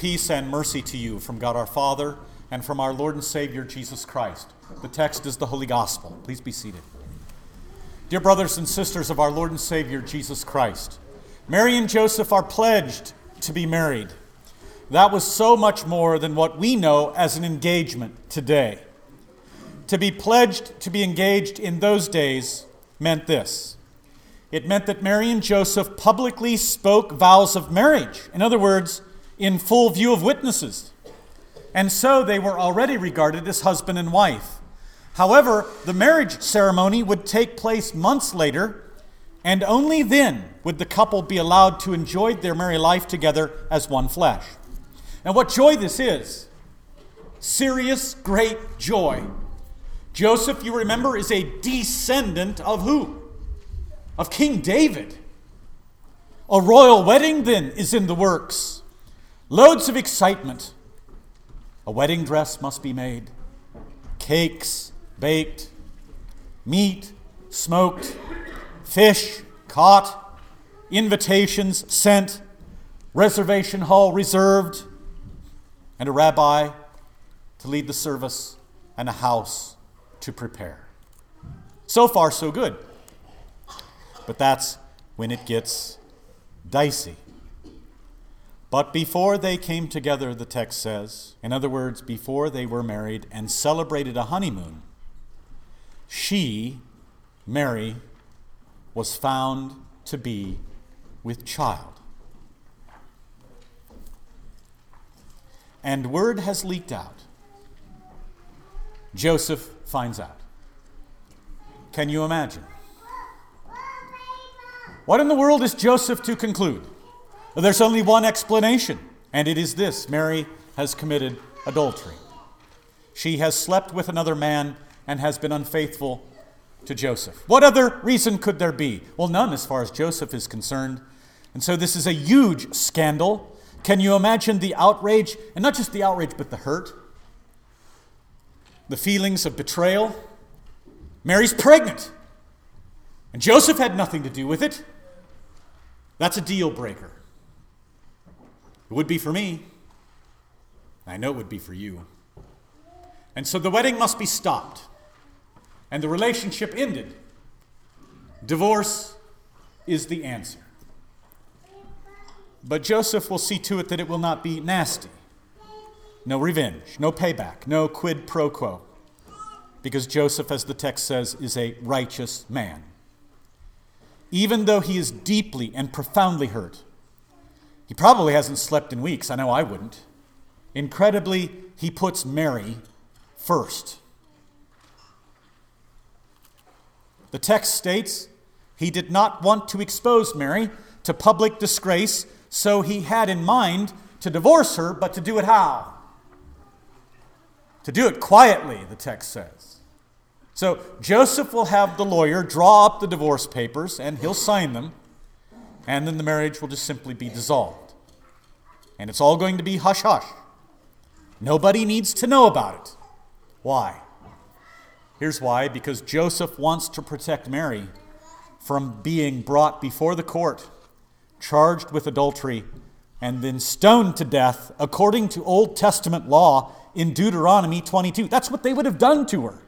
peace and mercy to you from God our Father and from our Lord and Savior Jesus Christ. The text is the Holy Gospel. Please be seated. Dear brothers and sisters of our Lord and Savior Jesus Christ, Mary and Joseph are pledged to be married. That was so much more than what we know as an engagement today. To be pledged to be engaged in those days meant this. It meant that Mary and Joseph publicly spoke vows of marriage. In other words, in full view of witnesses. And so they were already regarded as husband and wife. However, the marriage ceremony would take place months later, and only then would the couple be allowed to enjoy their married life together as one flesh. Now, what joy this is. Serious, great joy. Joseph, you remember, is a descendant of who? Of King David. A royal wedding, then, is in the works. Loads of excitement. A wedding dress must be made. Cakes baked. Meat smoked. Fish caught. Invitations sent. Reservation hall reserved. And a rabbi to lead the service and a house to prepare. So far, so good. But that's when it gets dicey. But before they came together, the text says, in other words, before they were married and celebrated a honeymoon, she, Mary, was found to be with child. And word has leaked out. Joseph finds out. Can you imagine? What in the world is Joseph to conclude? Well, there's only one explanation, and it is this: Mary has committed adultery. She has slept with another man and has been unfaithful to Joseph. What other reason could there be? Well, none as far as Joseph is concerned. And so this is a huge scandal. Can you imagine the outrage, and not just the outrage, but the hurt? The feelings of betrayal. Mary's pregnant, and Joseph had nothing to do with it. That's a deal breaker. It would be for me. I know it would be for you. And so the wedding must be stopped, and the relationship ended. Divorce is the answer. But Joseph will see to it that it will not be nasty. No revenge, no payback, no quid pro quo. Because Joseph, as the text says, is a righteous man. Even though he is deeply and profoundly hurt, he probably hasn't slept in weeks. I know I wouldn't. Incredibly, he puts Mary first. The text states he did not want to expose Mary to public disgrace, so he had in mind to divorce her, but to do it how? To do it quietly, the text says. So Joseph will have the lawyer draw up the divorce papers, and he'll sign them, and then the marriage will just simply be dissolved. And it's all going to be hush-hush. Nobody needs to know about it. Why? Here's why. Because Joseph wants to protect Mary from being brought before the court, charged with adultery, and then stoned to death according to Old Testament law in Deuteronomy 22. That's what they would have done to her.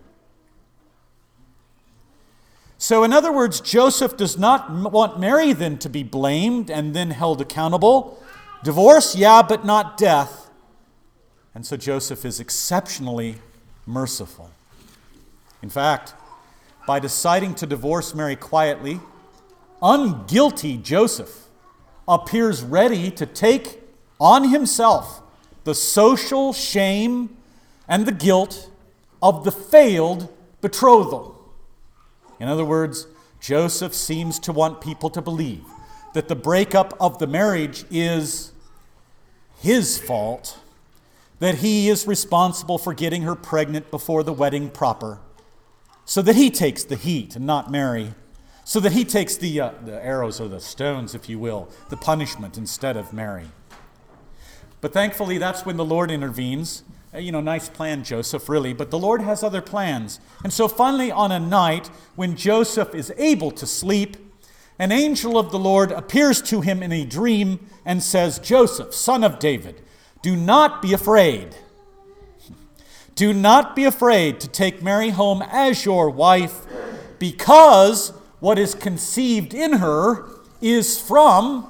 So in other words, Joseph does not want Mary then to be blamed and then held accountable. Divorce, yeah, but not death. And so Joseph is exceptionally merciful. In fact, by deciding to divorce Mary quietly, unguilty Joseph appears ready to take on himself the social shame and the guilt of the failed betrothal. In other words, Joseph seems to want people to believe that the breakup of the marriage is his fault, that he is responsible for getting her pregnant before the wedding proper, so that he takes the heat and not Mary, so that he takes the arrows or the stones, if you will, the punishment instead of Mary. But thankfully, that's when the Lord intervenes. Nice plan, Joseph, really, but the Lord has other plans. And so finally, on a night when Joseph is able to sleep, an angel of the Lord appears to him in a dream and says, "Joseph, son of David, Do not be afraid. Do not be afraid to take Mary home as your wife, because what is conceived in her is from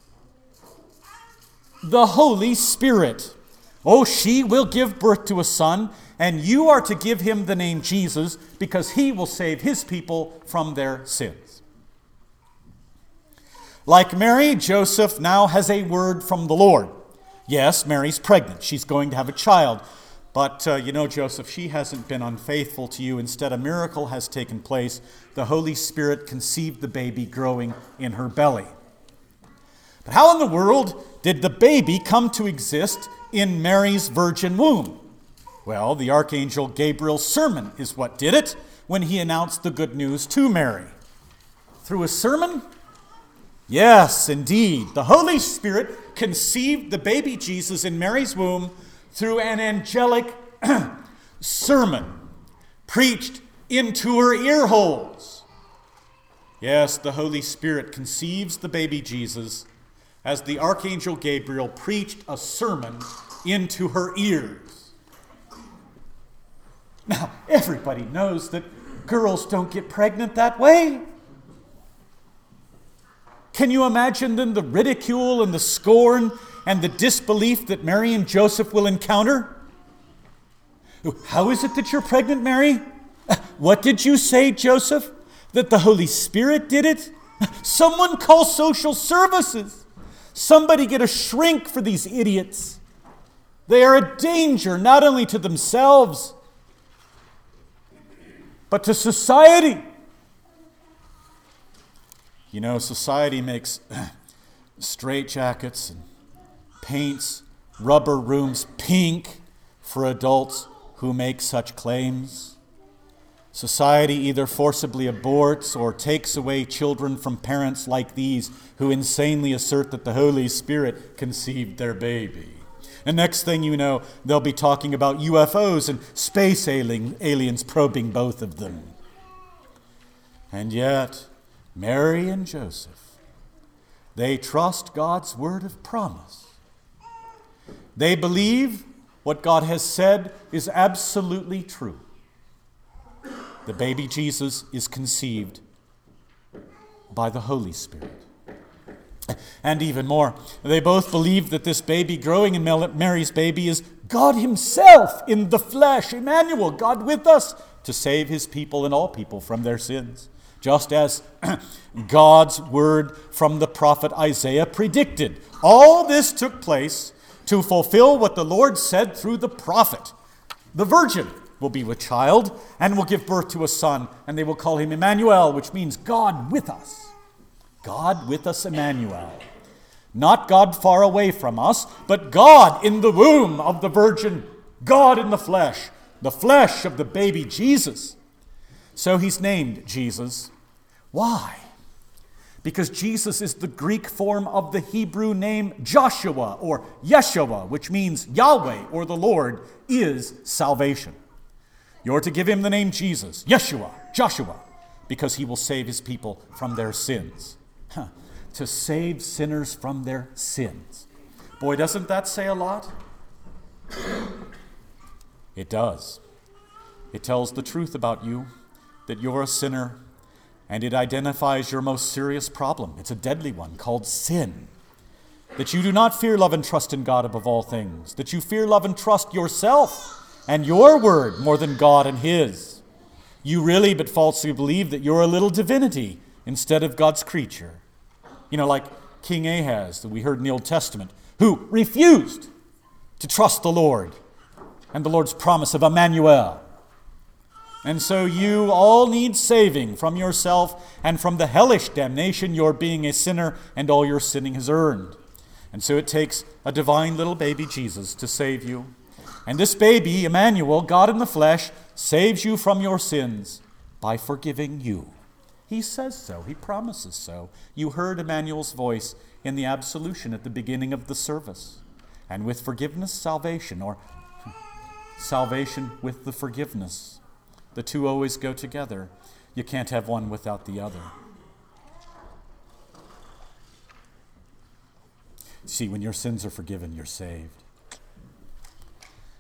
the Holy Spirit. Oh, she will give birth to a son, and you are to give him the name Jesus, because he will save his people from their sins. Like Mary, Joseph now has a word from the Lord. Yes, Mary's pregnant. She's going to have a child. But Joseph, she hasn't been unfaithful to you. Instead, a miracle has taken place. The Holy Spirit conceived the baby growing in her belly. But how in the world did the baby come to exist in Mary's virgin womb? Well, the Archangel Gabriel's sermon is what did it when he announced the good news to Mary. Through a sermon? Yes, indeed. The Holy Spirit conceived the baby Jesus in Mary's womb through an angelic sermon preached into her ear holes. Yes, the Holy Spirit conceives the baby Jesus as the Archangel Gabriel preached a sermon into her ears. Now, everybody knows that girls don't get pregnant that way. Can you imagine then the ridicule and the scorn and the disbelief that Mary and Joseph will encounter? How is it that you're pregnant, Mary? What did you say, Joseph? That the Holy Spirit did it? Someone call social services. Somebody get a shrink for these idiots. They are a danger not only to themselves, but to society. You know, society makes straitjackets and paints rubber rooms pink for adults who make such claims. Society either forcibly aborts or takes away children from parents like these who insanely assert that the Holy Spirit conceived their baby. And next thing you know, they'll be talking about UFOs and space aliens probing both of them. And yet, Mary and Joseph, they trust God's word of promise. They believe what God has said is absolutely true. The baby Jesus is conceived by the Holy Spirit. And even more, they both believe that this baby growing in Mary's baby is God himself in the flesh, Emmanuel, God with us, to save his people and all people from their sins. Just as God's word from the prophet Isaiah predicted. All this took place to fulfill what the Lord said through the prophet. The virgin will be with child and will give birth to a son, and they will call him Emmanuel, which means God with us. God with us, Emmanuel. Not God far away from us, but God in the womb of the virgin, God in the flesh of the baby Jesus. So he's named Jesus. Why? Because Jesus is the Greek form of the Hebrew name Joshua or Yeshua, which means Yahweh or the Lord is salvation. You're to give him the name Jesus, Yeshua, Joshua, because he will save his people from their sins. To save sinners from their sins. Boy, doesn't that say a lot? It does. It tells the truth about you, that you're a sinner, and it identifies your most serious problem. It's a deadly one called sin. That you do not fear, love, and trust in God above all things. That you fear, love, and trust yourself and your word more than God and his. You really but falsely believe that you're a little divinity instead of God's creature. You know, like King Ahaz that we heard in the Old Testament, who refused to trust the Lord and the Lord's promise of Emmanuel. And so you all need saving from yourself and from the hellish damnation your being a sinner and all your sinning has earned. And so it takes a divine little baby Jesus to save you. And this baby, Emmanuel, God in the flesh, saves you from your sins by forgiving you. He says so. He promises so. You heard Emmanuel's voice in the absolution at the beginning of the service. And with forgiveness, salvation, or salvation with the forgiveness. The two always go together. You can't have one without the other. See, when your sins are forgiven, you're saved.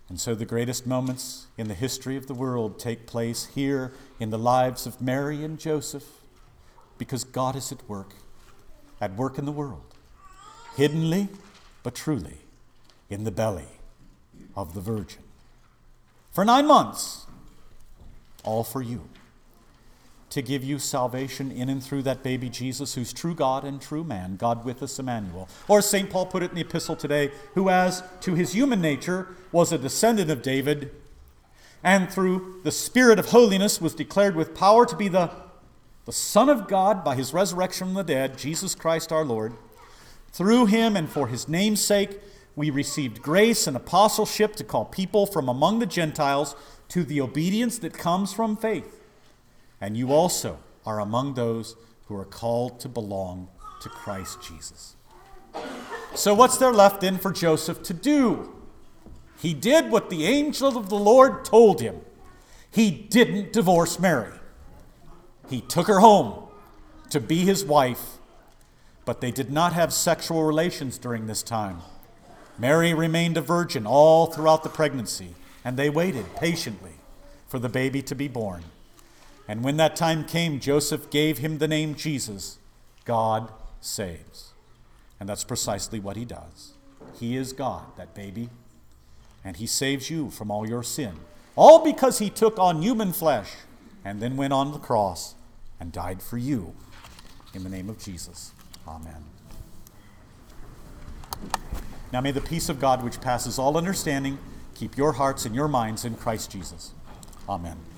And so the greatest moments in the history of the world take place here in the lives of Mary and Joseph, because God is at work in the world, hiddenly but truly, in the belly of the Virgin. For 9 months, all for you, to give you salvation in and through that baby Jesus, who's true God and true man, God with us, Emmanuel. Or as St. Paul put it in the epistle today, who as to his human nature was a descendant of David, and through the Spirit of holiness was declared with power to be the Son of God by his resurrection from the dead, Jesus Christ our Lord. Through him and for his name's sake, we received grace and apostleship to call people from among the Gentiles to the obedience that comes from faith. And you also are among those who are called to belong to Christ Jesus. So what's there left then for Joseph to do? He did what the angel of the Lord told him. He didn't divorce Mary. He took her home to be his wife, but they did not have sexual relations during this time. Mary remained a virgin all throughout the pregnancy, and they waited patiently for the baby to be born. And when that time came, Joseph gave him the name Jesus. God saves. And that's precisely what he does. He is God, that baby, and he saves you from all your sin. All because he took on human flesh and then went on the cross and died for you. In the name of Jesus, amen. Now may the peace of God, which passes all understanding, keep your hearts and your minds in Christ Jesus. Amen.